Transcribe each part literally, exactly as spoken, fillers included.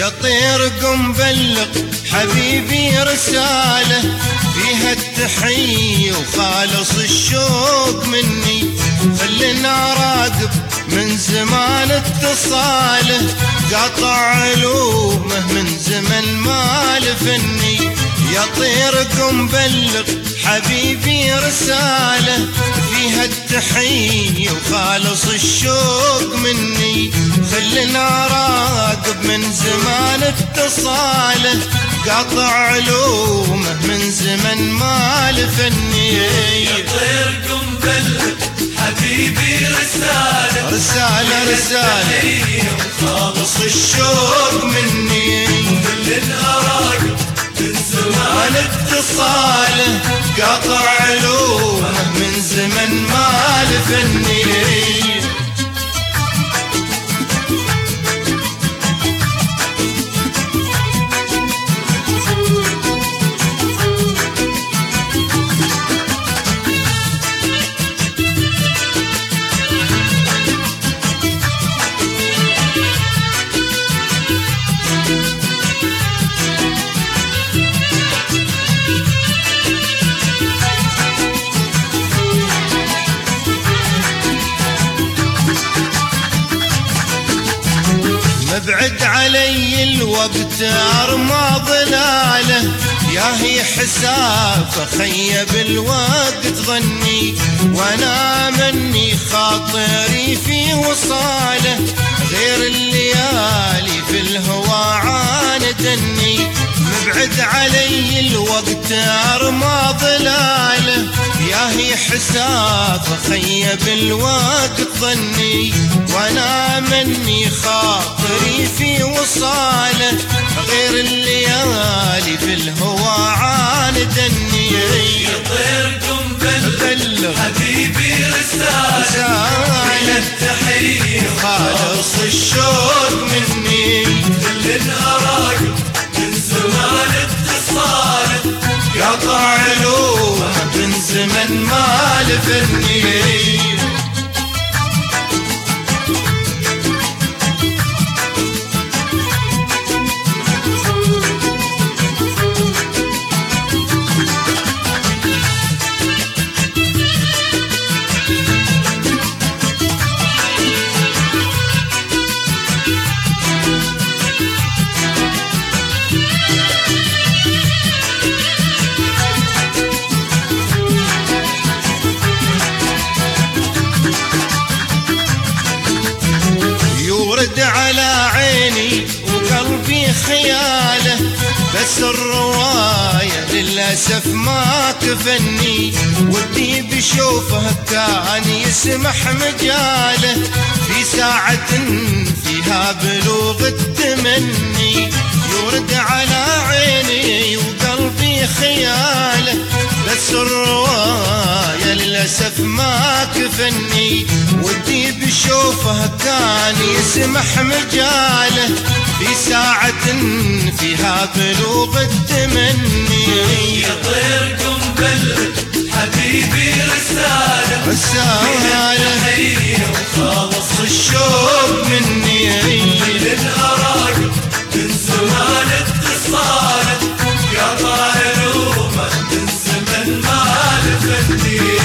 يا طير قم بلغ حبيبي رسالة فيها التحية وخالص الشوق مني، خلنا راقب من زمان اتصاله، قاطع علومه من زمن ما لفني. يا طير قم بلغ حبيبي رسالة فيها التحية وخالص الشوق مني، خلنا راقب من زمان اتصاله، قاطع علومه من زمن ما لفني. يا طير قم بلغ حبيبي رسالة رسالة رسالة وخالص الشوق مني، خلنا راقب من زمان اتصاله، قاطع علومه من زمن ما لفني. مبعد علي الوقت ارمى ظلاله، يا هي حسافه خيب الوقت ظني، وانا مني خاطري في وصاله، غير الليالي في الهوى عاندني. مبعد علي الوقت ارمى ظلاله، يا هي حسافه خيب الوقت ظني، وانا مني خاطري في وصاله، غير الليالي في الهوى عاندني. يا طير قم بلغ حبيبي رسالة فيها التحية خالص الشوق مني، خلنا راقب من زمان اتصاله، قاطع علومه من زمن ما لفني. يورد على عيني وقلبي خياله، بس الرواية للأسف ما كفني، ودي بشوفه كان يسمح مجاله، في ساعة فيها بلوغ التمني. يورد على عيني وقلبي خياله، بس الرواية للأسف ما كفني، ودي بشوفه كان يسمح مجاله، في ساعة فيها بلوغ التمني. يا طير قم بلغ حبيبي رسالة رسالة وخالص الشوق مني، خلنا راقب من زمان اتصاله، قاطع علومه من زمن ما لفني.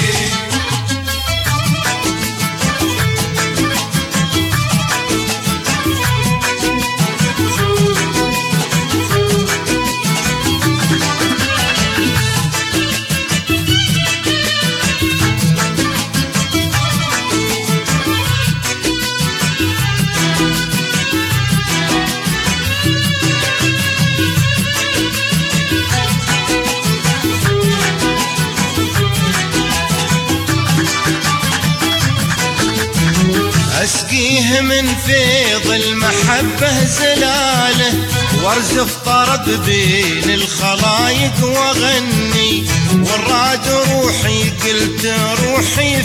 اسقيه من فيض المحبة زلاله، وارزف طرب بين الخلايق واغني، والراد روحي قلت روحي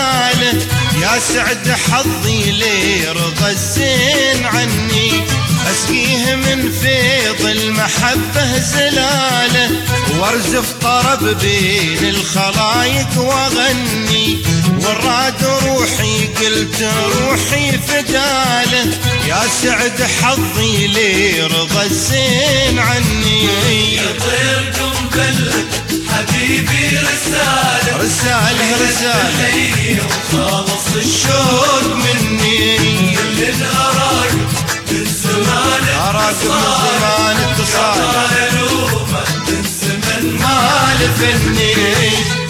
فداله، يا سعد حظي ليرضى الزين عني. اسقيه من فيض المحبة زلاله وارزف طرب بين الخلايق واغني والراد روحي قلت روحي فداله يا سعد حظي لي رضى الزين عني يطير قنبلة حبيبي رسالة رسالة رسالة وخلص الشوق مني كل الأراك من زمان أراك من زمان اتصال معلومة من زمن ما لفني